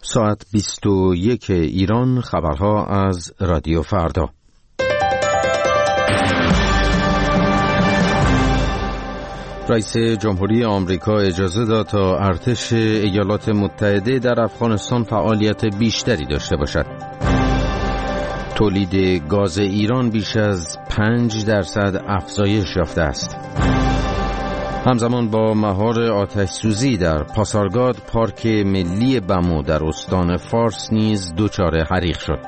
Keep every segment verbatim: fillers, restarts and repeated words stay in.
ساعت بیست و یک ایران، خبرها از رادیو فردا. رئیس جمهوری آمریکا اجازه داد تا ارتش ایالات متحده در افغانستان فعالیت بیشتری داشته باشد. تولید گاز ایران بیش از پنج درصد افزایش یافته است. همزمان با مهار آتش سوزی در پاسارگاد، پارک ملی بمو در استان فارس نیز دچار حریق شد.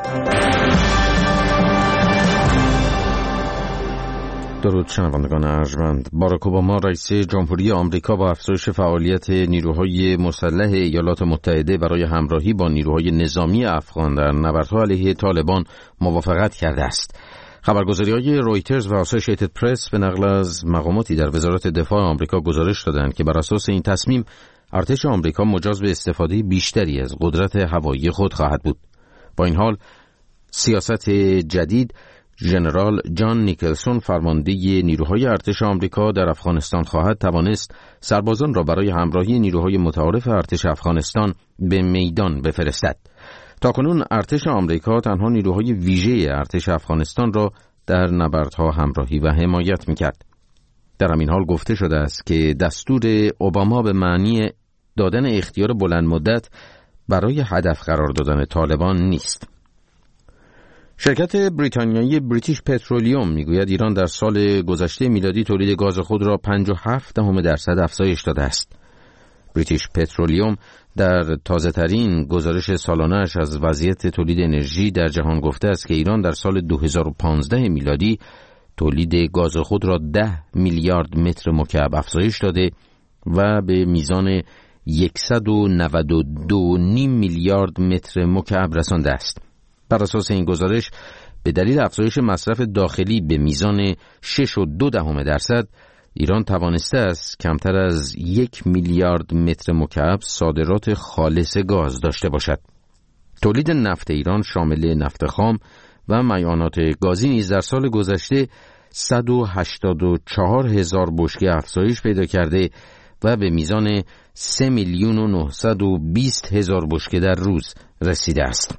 درود شنوندگان ارجمند. باراک اوباما رئیس جمهوری آمریکا با افزایش فعالیت نیروهای مسلح ایالات متحده برای همراهی با نیروهای نظامی افغان در نبردها علیه طالبان موافقت کرده است. خبرگزاری‌های رویترز و آسوسییتد پرس به نقل از مقاماتی در وزارت دفاع آمریکا گزارش دادند که بر اساس این تصمیم ارتش آمریکا مجاز به استفاده بیشتری از قدرت هوایی خود خواهد بود. با این حال سیاست جدید ژنرال جان نیکلسون فرمانده نیروهای ارتش آمریکا در افغانستان خواهد توانست سربازان را برای همراهی نیروهای متعارف ارتش افغانستان به میدان بفرستد. تاکنون ارتش آمریکا تنها نیروهای ویژه ارتش افغانستان را در نبردها همراهی و حمایت می‌کرد. در همین حال گفته شده است که دستور اوباما به معنی دادن اختیار بلند مدت برای هدف قرار دادن طالبان نیست. شرکت بریتانیایی بریتیش پترولیوم میگوید ایران در سال گذشته میلادی تولید گاز خود را پنجاه و هفت دهم درصد افزایش داده است. بریتیش پترولیوم در تازه‌ترین گزارش سالانه‌اش از وضعیت تولید انرژی در جهان گفته است که ایران در سال دو هزار و پانزده میلادی تولید گاز خود را ده میلیارد متر مکعب افزایش داده و به میزان صد و نود و دو و نیم میلیارد متر مکعب رسانده است. بر اساس این گزارش به دلیل افزایش مصرف داخلی به میزان شش و دو دهم درصد ایران توانسته است کمتر از یک میلیارد متر مکعب صادرات خالص گاز داشته باشد. تولید نفت ایران شامل نفت خام و مایعات گازی نیز در سال گذشته صد و هشتاد و چهار هزار بشکه افزایش پیدا کرده و به میزان سه میلیون و نهصد و بیست هزار بشکه در روز رسیده است.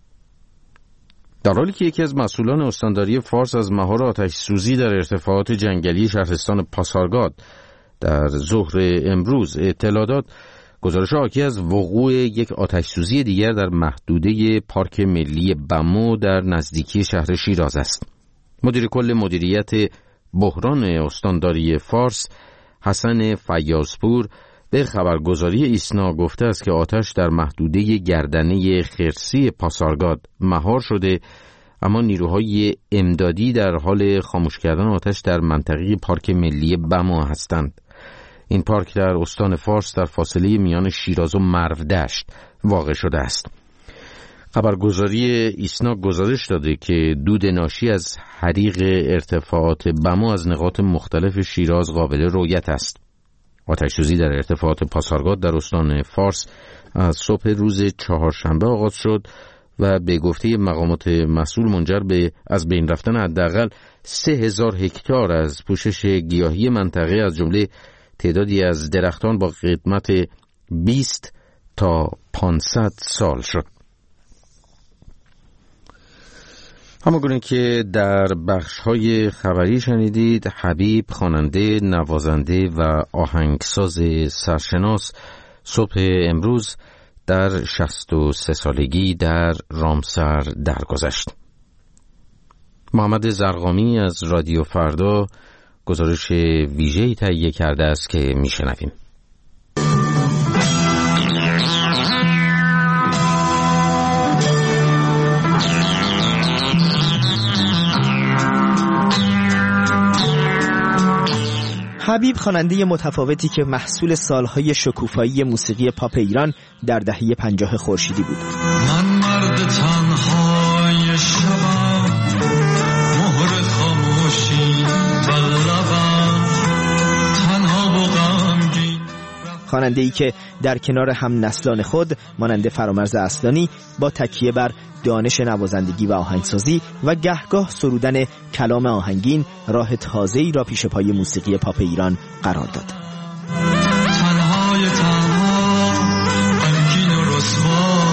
در حالی که یکی از مسئولان استانداری فارس از مهار آتش سوزی در ارتفاعات جنگلی شهرستان پاسارگاد در ظهر امروز اطلاع داد، گزارش حاکی از وقوع یک آتش سوزی دیگر در محدوده پارک ملی بمو در نزدیکی شهر شیراز است. مدیر کل مدیریت بحران استانداری فارس حسن فیاضپور به خبرگزاری ایسنا گفته است که آتش در محدوده گردنه خرسی پاسارگاد مهار شده، اما نیروهای امدادی در حال خاموش کردن آتش در منطقه پارک ملی بمو هستند. این پارک در استان فارس در فاصله میان شیراز و مرودشت واقع شده است. خبرگزاری ایسنا گزارش داده که دود ناشی از حریق ارتفاعات بمو از نقاط مختلف شیراز قابل رؤیت است. آتش‌سوزی در ارتفاعات پاسارگاد در استان فارس از صبح روز چهارشنبه آغاز شد و به گفته مقامات مسئول منجر به از بین رفتن حداقل سه هزار هکتار از پوشش گیاهی منطقه از جمله تعدادی از درختان با قدمت بیست تا پانصد سال شد. همانگونه که در بخش‌های خبری شنیدید، حبیب خواننده، نوازنده و آهنگساز سرشناس صبح امروز در شصت و سه سالگی در رامسر درگذشت. محمد زرقامی از رادیو فردا گزارش ویژه‌ای تهیه کرده است که میشنویم. حبیب خواننده متفاوتی که محصول سالهای شکوفایی موسیقی پاپ ایران در دهه پنجاه خورشیدی بود. من مرد تنهای شبم، مهر خاموشی بلبم، تنها و غمگین. خواننده‌ای که در کنار هم نسلان خود مانند فرامرز اصلانی با تکیه بر دانش نوازندگی و آهنگسازی و گهگاه سرودن کلام آهنگین راه تازه‌ای را پیش پای موسیقی پاپ ایران قرار داد. تنهای تنها غمگین و رسوا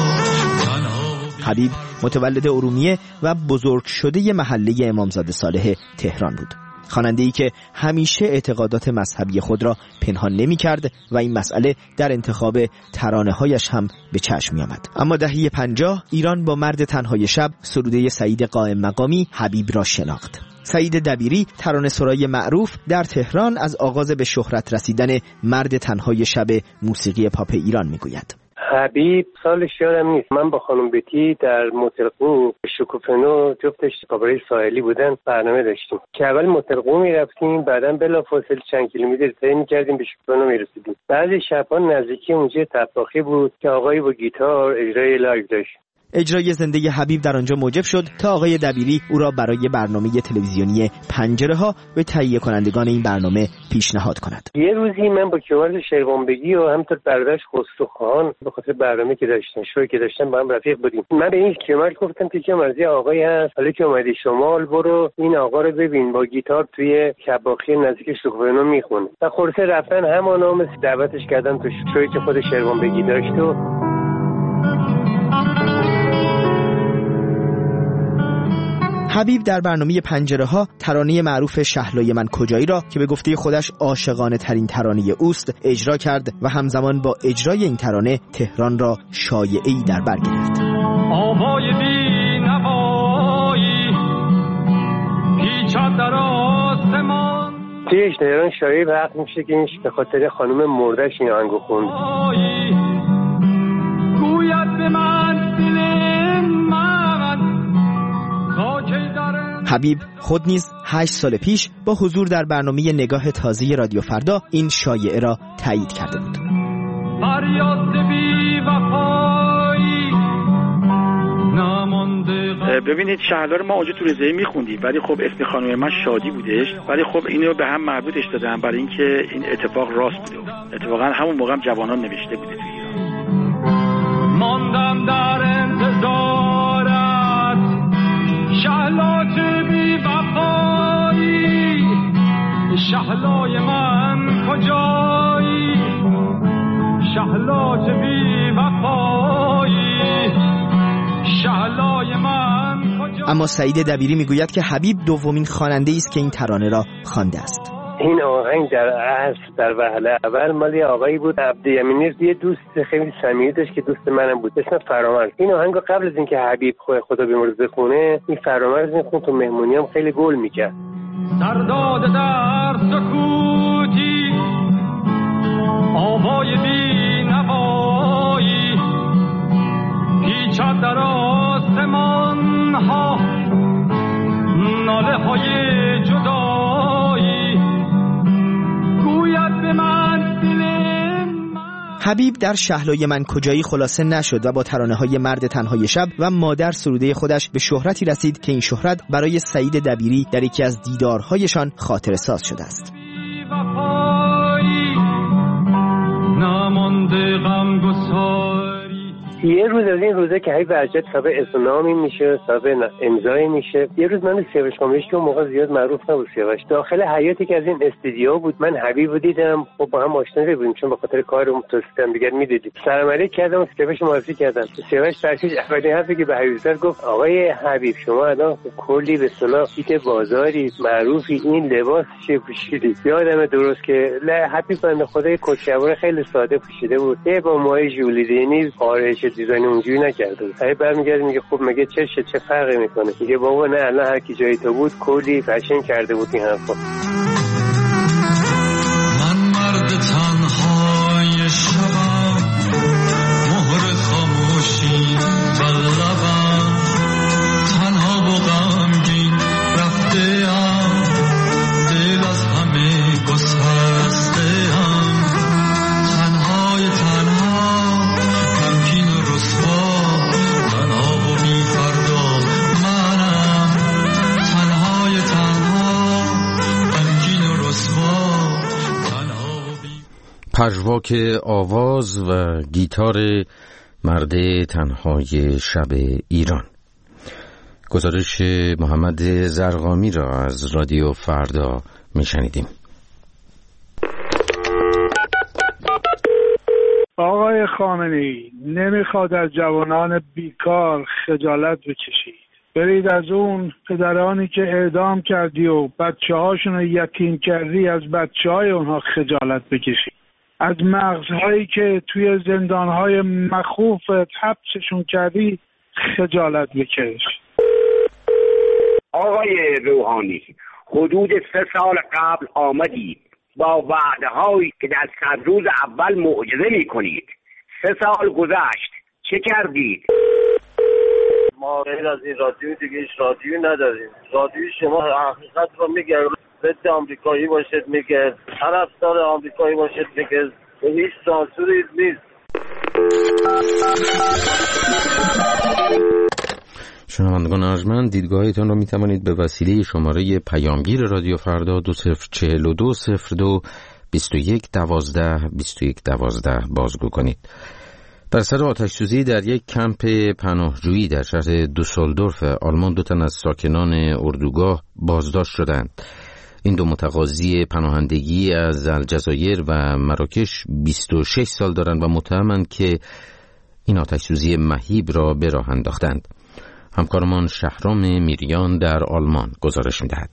حبیب متولد ارومیه و بزرگ شده محله امامزاده صالح تهران بود. خواننده‌ای که همیشه اعتقادات مذهبی خود را پنهان نمی‌کرد و این مسئله در انتخاب ترانه‌هایش هم به چشم می‌آمد. اما دهه پنجاه ایران با مرد تنهای شب سروده سعید قائم مقامی حبیب را شناخت. سعید دبیری ترانه‌سرای معروف در تهران از آغاز به شهرت رسیدن مرد تنهای شب موسیقی پاپ ایران می‌گوید. حبیب سالش یادم نیست. من با خانم بتی در موترقو شکوفنو جفتش کاباره ساحلی بودن برنامه داشتیم که اول موترقو میرفتیم، بعداً بلافاصله چند کیلومتر طی می‌کردیم به شکوفنو میرسیدیم. بعضی شب‌ها نزدیکی اونجا تفاخی بود که آقایی با گیتار اجرای لایو داشت. اجرای زنده حبیب در آنجا موجب شد تا آقای دبیری او را برای برنامه تلویزیونی پنجره ها به تهیه کنندگان این برنامه پیشنهاد کند. یه روزی من با کیومرث شیروانبگی و همینطور برادرش خسرو خان به خاطر برنامه که داشتن شوی که داشتن با هم رفیق بودیم. من به این کیومرث گفتم که کیومرث آقایی هست، حالا که اومدی شمال برو این آقا رو ببین با گیتار توی کباخی نزدیک شکوفنو میخونه. و خلاصه رفتن همانا مثل دعوتش کردم تو شوی که خود شیروانبگی داشت و حبیب در برنامه پنجره ها ترانه معروف شهلای من کجایی را که به گفته خودش عاشقانه ترین ترانه اوست اجرا کرد و همزمان با اجرای این ترانه تهران را شایعه‌ای در بر گرفت. آوای بی نوایی پیچد در آسمان. توی تهران شایعه به حق میشه که این به خاطر خانم مردش این آهنگو خوند. گوید به من دل من. حبیب خود نیز هشت سال پیش با حضور در برنامه نگاه تازه رادیو فردا این شایعه را تایید کرده بود. ببینید شهلا رو ما اونجا تو رضایی میخوندیم ولی خب اسم خانم من شادی بودش، ولی خب اینو به هم مربوطش دادن برای اینکه این اتفاق راست بوده. اتفاقا همون موقع هم جوانان نوشته بوده تو ایران. ماندم در انتظارت شهلات بی وفایی، شهلای من کجایی، شهلات بی وفایی، شهلای من کجایی. اما سعید دبیری میگوید که حبیب دومین خواننده‌ای است که این ترانه را خوانده است. این آهنگ در اصل در وهله اول مالی آقایی بود عبدیمینی، یه دوست خیلی صمیمی داشت که دوست منم بود اسم فرامرز. این آهنگو قبل از اینکه حبیب خدا خدا بیامرز بخونه این فرامرز میخوند تو مهمونی هم خیلی گل میکرد. سرداد در سکوتی آوای بی نوایی پیچد در آسمان ها ناله های جدایی گوید به من دل من. حبیب در شهلای من کجایی خلاصه نشد و با ترانه های مرد تنهای شب و مادر سروده خودش به شهرتی رسید که این شهرت برای سعید دبیری در یکی از دیدارهایشان خاطره ساز شده است. یه روز از این روزه که هی برجت صاحب اسنامی میشه صاحب امضایی میشه. یه روز من سیاوش خاموشی که اون موقع زیاد معروف نبود سیاوش داخل حیاتی که از این استودیو بود من حبیب رو دیدم. خب با هم آشنا بودیم چون به خاطر کارم توسیدم دیگر میدیدیم. سلام علیک کردم و سیاوش معرفی کردم. سیاوش برکش اولین حرفی که به حبیب زد گفت آقای حبیب شما الان کلی به اصطلاح کیت بازاری معروفی این لباس چه پوشیدی. یادم درست که حبیب بنده خدای کوچه‌وار خیلی ساده پوشیده بود. یه با موهای ژولیدینی آرایش دیزاین اونجوری نکرده. هی برمیگرده میگه خب مگه چه چه فرقی میکنه؟ میگه بابا نه الان هر کی جای تو بود کلی فشن کرده بود این حرفا. من مرد تنهای شبم مهر خاموشی و لبم تنها و غمگین رفته ام دل از همه گسسته ام تنهای تنها غمگین و رسوا تنها و بی فردا منم تنهای تنها غمگین و رسوا تنها و بی. پژواک آواز و گیتار مرد تنهای شب ایران. گزارش محمد زرقامی را از رادیو فردا میشنیدیم. آقای خامنه‌ای نمیخواد از جوانان بیکار خجالت بکشید. برید از اون پدرانی که اعدام کردی و بچه هاشون رو یتیم کردی از بچه های اونها خجالت بکشید. از مغزهایی که توی زندانهای مخوفت حبسشون کردی خجالت بکش. آقای روحانی حدود سه سال قبل آمدید با وعده هایی که در صد روز اول معجزه می کنید. سه سال گذشت، چه کردید؟ ما غیر از این رادیو دیگه هیچ رادیویی نداریم. رادیوی شما حقیقت رو میگه، ضد آمریکایی باشد میگه، طرفدار آمریکایی باشد میگه، به هیچ سانسوری نیست. شنوندگان ارجمند، دیدگاهتان را می توانید به وسیله شماره پیامگیر رادیو فردا دو صفر چهل و دو صفر دو بیست و یک دوازده بیست و یک دوازده بازگو کنید. در سر آتش‌سوزی در یک کمپ پناهجویی در شهر دوسلدورف آلمان دو تن از ساکنان اردوگاه بازداشت شدند. این دو متقاضی پناهندگی از الجزایر و مراکش بیست و شش سال دارند و متهمند که این آتش‌سوزی مهیب را به راه انداختند. همکارمان شهرام میریان در آلمان گزارش می‌دهد.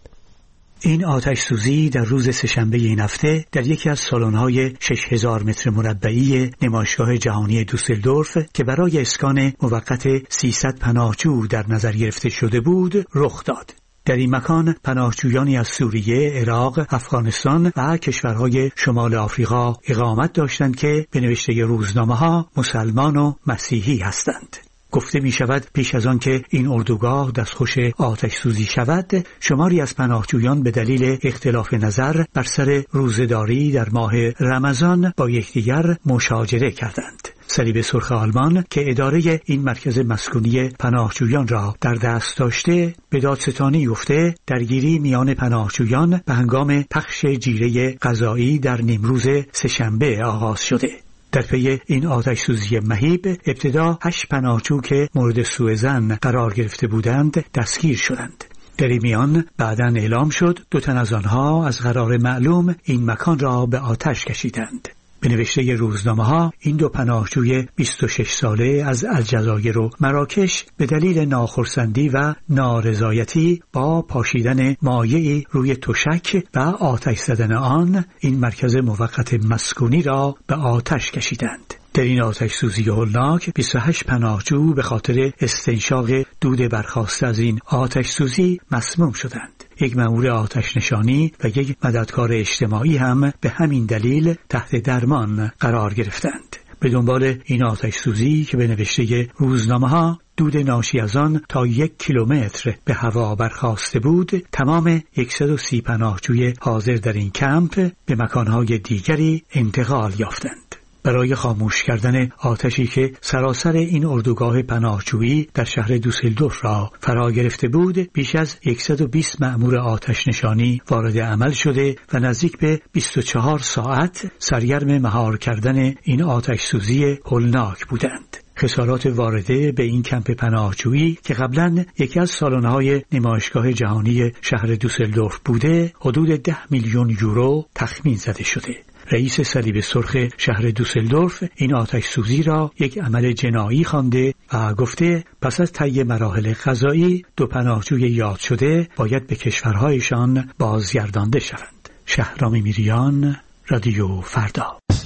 این آتش سوزی در روز سه‌شنبه این هفته در یکی از سالن‌های شش هزار متر مربعی نمایشگاه جهانی دوسلدورف که برای اسکان موقت سیصد پناهجو در نظر گرفته شده بود رخ داد. در این مکان پناهجویانی از سوریه، عراق، افغانستان و کشورهای شمال آفریقا اقامت داشتند که به نوشته روزنامه‌ها مسلمان و مسیحی هستند. گفته می شود پیش از آن که این اردوگاه دستخوش آتش سوزی شود، شماری از پناهجویان به دلیل اختلاف نظر بر سر روزه‌داری در ماه رمضان با یکدیگر مشاجره کردند. صلیب سرخ آلمان که اداره این مرکز مسکونی پناهجویان را در دست داشته، به دادستانی گفته درگیری میان پناهجویان به هنگام پخش جیره غذایی در نیمروز سه‌شنبه آغاز شده. در پی این آتش سوزی مهیب ابتدا هشت پناهجو که مورد سوء ظن قرار گرفته بودند دستگیر شدند. در این میان بعداً اعلام شد دو تن از آنها از قرار معلوم این مکان را به آتش کشیدند. به نوشته روزنامه‌ها این دو پناهجوی بیست و شش ساله از الجزایر و مراکش به دلیل ناخرسندی و نارضایتی با پاشیدن مایعی روی تشک و آتش زدن آن این مرکز موقت مسکونی را به آتش کشیدند. در این آتش سوزی هولناک بیست و هشت پناهجو به خاطر استنشاق دود برخاسته از این آتش سوزی مسموم شدند. یک مأمور آتش نشانی و یک مددکار اجتماعی هم به همین دلیل تحت درمان قرار گرفتند. به دنبال این آتش سوزی که به نوشته روزنامه‌ها دود ناشی از آن تا یک کیلومتر به هوا برخاسته بود، تمام صد و سی پناهجوی حاضر در این کمپ به مکانهای دیگری انتقال یافتند. برای خاموش کردن آتشی که سراسر این اردوگاه پناهجویی در شهر دوسلدورف را فرا گرفته بود، بیش از صد و بیست مأمور آتش نشانی وارد عمل شده و نزدیک به بیست و چهار ساعت سرگرم مهار کردن این آتش سوزی هولناک بودند. خسارات وارده به این کمپ پناهجویی که قبلا یکی از سالن‌های نمایشگاه جهانی شهر دوسلدورف بوده، حدود ده میلیون یورو تخمین زده شده. رئیس صلیب سرخ شهر دوسلدورف این آتش سوزی را یک عمل جنایی خوانده و گفته پس از طی مراحل قضایی دو پناهجوی یاد شده باید به کشورهایشان بازگردانده شوند. شهرام میریان، رادیو فردا.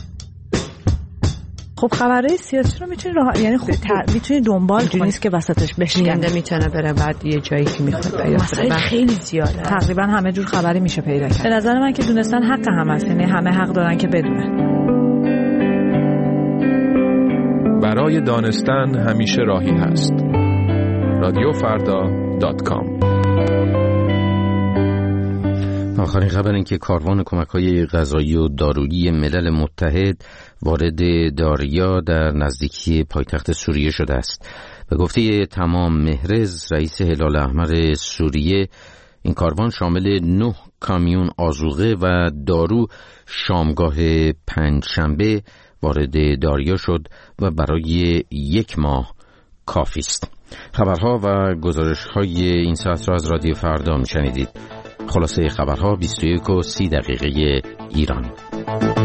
خب خبرهای سیاسی رو میتونی راه یعنی خب میتونی دنبال کنی، نیست که وسطش بشکنده میتونه بره بعد یه جایی که میخواد پیدا کنه. خیلی زیاده، تقریبا همه جور خبری میشه پیدا کرد. به نظر من که دونستن حق هم هست، یعنی همه حق دارن که بدونن. برای دانستن همیشه راهی هست. رادیو فردا دات کام. آخرین خبر این که کاروان کمک‌های غذایی و دارویی ملل متحد وارد داریا در نزدیکی پایتخت سوریه شده است. به گفته تمام مهرز، رئیس هلال احمر سوریه، این کاروان شامل نه کامیون آذوقه و دارو شامگاه پنجشنبه وارد داریا شد و برای یک ماه کافی است. خبرها و گزارش‌های این ساعت را از رادیو فردا می‌شنیدید. خلاصه خبرها بیست و یک و سی دقیقه ایران.